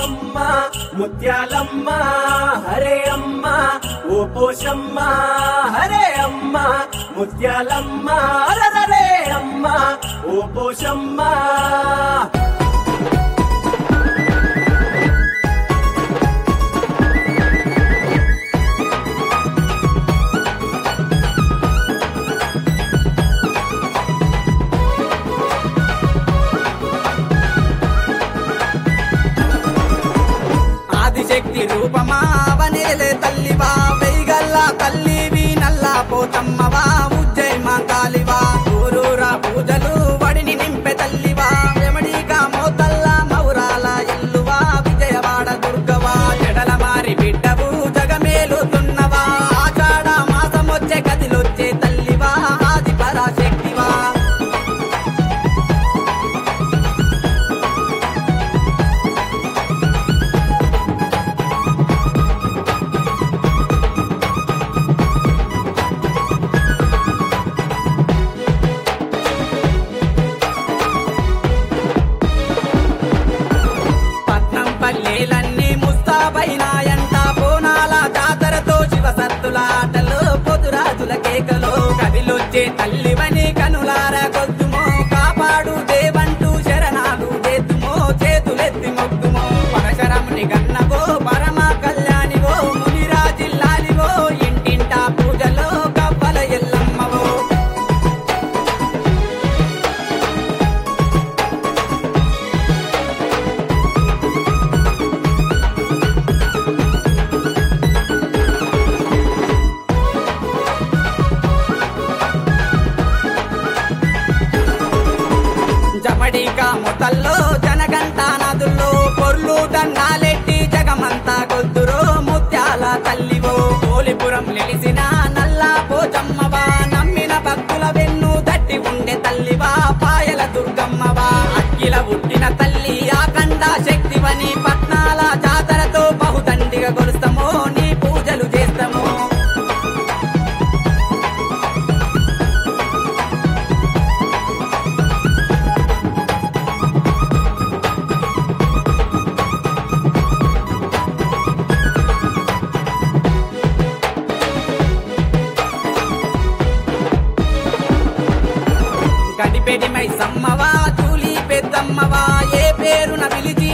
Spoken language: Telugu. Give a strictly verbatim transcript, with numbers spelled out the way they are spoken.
అమ్మ ముత్యాలమ్మ హరే అమ్మ ఓ పోషమ్మ హరే అమ్మ ముత్యాలమ్మ హరే అమ్మ ఓ పోషమ్మ. శక్తి రూపమా వనేలే తల్లివా వెయ్యగల్లా తల్లివి నల్లా పోతమ్మవా ఉజ్జయ్ మా కాలివా ఊరూరా పూజలు వడిని నింపె తల్లివా వెమడిగా మోతల్లా మౌరాల ఎల్లువా విజయవాడ దుర్గవా జడల మారి బిడ్డవు జగమేలుతున్నవా ఆషాఢ మాసమొచ్చే కదిలొచ్చే తల్లివా ఆది పరాశక్తివా. పల్లెలన్నీ ముస్తాబైనాయంట బోనాల జాతరతో శివసత్తుల ఆటలు పొదురాజుల కేకలు కదిలొచ్చే తల్లివని కనులార కొద్దుమో కాపాడు దేవంటూ శరణాలు చేతుమో చేతులెత్తి మొక్కుమో పరశరముని గన్నవో పరమ కళ్యాణివో మునిరాజిల్లాలివో ఇంటింటా పూజలో కవ్వల ఎల్లమ్మవో. జమడిగా మొతల్లో జనగంట నదుల్లో పొర్లు దన్నాలెట్టి జగమంతా గొద్దురో ముత్యాల తల్లివో పోలిపురం నిలిసిన నల్లా పోచమ్మవా నమ్మిన భక్తుల వెన్ను దట్టి ఉండే తల్లివా పాయల దుర్గమ్మవా అక్కిల పుట్టిన తల్లి ఆకండ శక్తివని పట్నాల జాతరతో బహుదండిగా కొలుస్తామో నీ పూజలు చేస్తామో. గడిపెడి మై సమ్మవా తూలి పెద్దమ్మవా ఏ పేరున పిలిచి